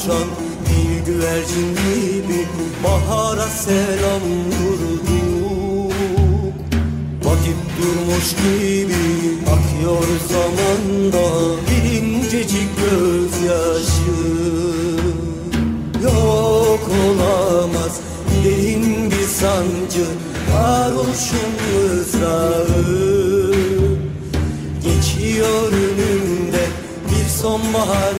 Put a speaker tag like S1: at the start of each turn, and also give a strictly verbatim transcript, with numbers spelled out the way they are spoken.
S1: uçan bir güvercin gibi bahara selam vurduk. Vakit durmuş gibi akıyor zamanda bir incecik gözyaşı. Yok olamaz derin bir sancı varoluşun mızrağı. Geçiyor önümde bir sonbahar